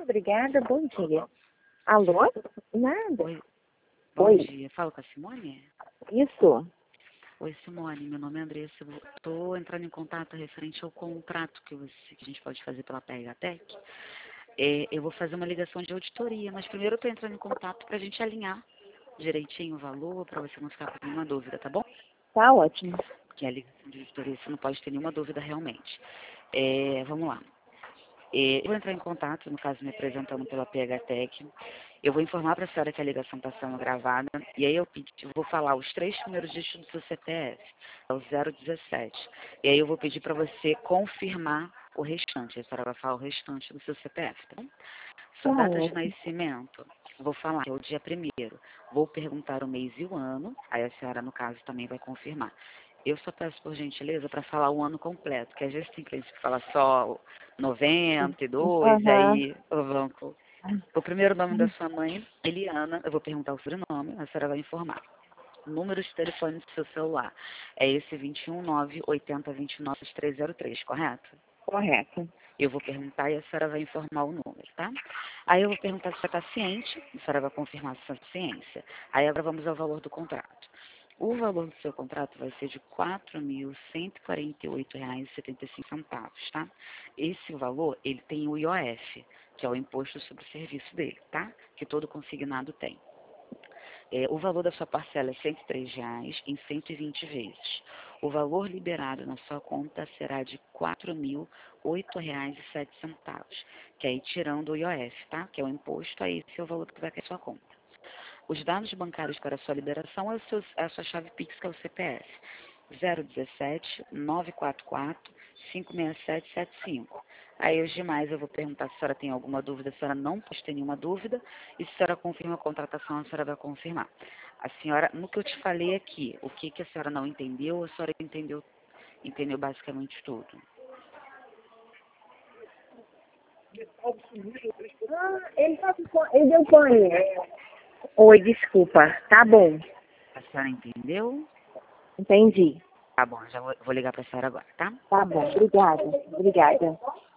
obrigada. Bom dia. Alô? Nada. Oi, bom Oi. dia. Falo com a Simone? Isso. Oi, Simone. Meu nome é Andressa. Estou entrando em contato referente ao contrato que a gente pode fazer pela PHTEC. Eu vou fazer uma ligação de auditoria, mas primeiro eu estou entrando em contato para a gente alinhar direitinho o valor, para você não ficar com nenhuma dúvida, tá bom? Tá ótimo. Porque a ligação de auditoria você não pode ter nenhuma dúvida realmente. Vamos lá. Eu vou entrar em contato, no caso me apresentando pela PHTEC. Eu vou informar para a senhora que a ligação está sendo gravada. E aí eu vou falar os 3 primeiros dígitos do seu CPF, é o 017. E aí eu vou pedir para você confirmar o restante. A senhora vai falar o restante do seu CPF, tá bom? Sua Tá data de ótimo. nascimento, vou falar, que é o dia 1º. Vou perguntar o mês e o ano, aí a senhora, no caso, também vai confirmar. Eu só peço, por gentileza, para falar o ano completo, que às vezes tem cliente que fala só 92, Aham. aí o banco... O primeiro nome da sua mãe, Eliana, eu vou perguntar o sobrenome, a senhora vai informar. Número de telefone do seu celular é esse 219-8029-303, correto? Correto. Eu vou perguntar e a senhora vai informar o número, tá? Aí eu vou perguntar se você está ciente, a senhora vai confirmar sua ciência. Aí agora vamos ao valor do contrato. O valor do seu contrato vai ser de R$ 4.148,75, tá? Esse valor, ele tem o IOF, que é o Imposto sobre o Serviço dele, tá? Que todo consignado tem. O valor da sua parcela é R$ 103 em 120 vezes. O valor liberado na sua conta será de R$ 4.008,07, que é aí tirando o IOF, tá? Que é o imposto, aí esse é o valor que vai cair na sua conta. Os dados bancários para a sua liberação é a sua chave Pix, que é o CPF. 017 944 56775. Aí os demais eu vou perguntar se a senhora tem alguma dúvida, se a senhora não pode ter nenhuma dúvida, e se a senhora confirma a contratação, a senhora vai confirmar. A senhora, no que eu te falei aqui, o que a senhora não entendeu, a senhora entendeu basicamente tudo. Ele deu pane. Oi, desculpa. Tá bom. A senhora entendeu? Entendi. Tá bom, já vou ligar para a senhora agora, tá? Tá bom. Obrigada. Obrigada.